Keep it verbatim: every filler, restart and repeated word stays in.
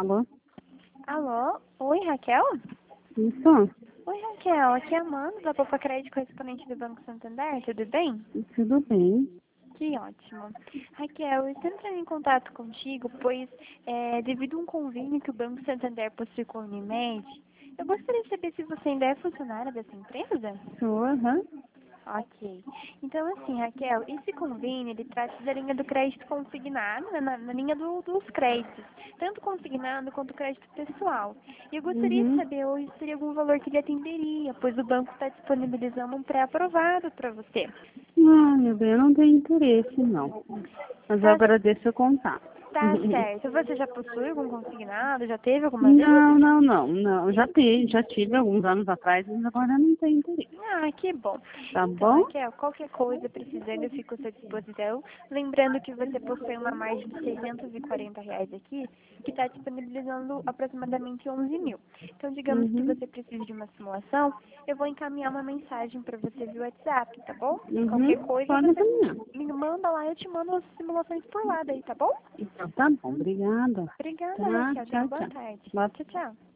Alô? Alô? Oi, Raquel? Isso? Oi, Raquel. Aqui é a Amanda, da Poupa Crédito, correspondente do Banco Santander. Tudo bem? Tudo bem. Que ótimo. Raquel, eu estou entrando em contato contigo, pois, é, devido a um convênio que o Banco Santander possui com a Unimed, eu gostaria de saber se você ainda é funcionária dessa empresa? Sou, aham. Ok. Então, assim, Raquel, esse convênio, ele trata da linha do crédito consignado, né, na, na linha do- dos créditos, tanto consignado quanto crédito pessoal. E eu gostaria de Uhum. saber hoje se teria algum valor que ele atenderia, pois o banco está disponibilizando um pré-aprovado para você. Ah, meu bem, eu não tenho interesse, não. Mas eu Tá, agradeço o contato. tá certo. Você já possui algum consignado? Já teve alguma Não, vez? não, não, não. Já tive, já tive alguns anos atrás, mas agora não tenho interesse. Ah, que bom. Tá Então, bom? Raquel, qualquer coisa precisando, eu fico à sua disposição. Lembrando que você possui uma margem de seiscentos e quarenta reais aqui, que está disponibilizando aproximadamente onze mil. Então, digamos que Uhum. você precise de uma simulação, eu vou encaminhar uma mensagem para você via WhatsApp, tá bom? Qualquer Uhum. coisa, Pode você caminhar. me manda lá, eu te mando as simulações por lá daí, tá bom? Então tá bom, obrigada. Obrigada, Tá, Raquel. Tenha tchau, boa tchau. tarde. Boa Tchau, tchau.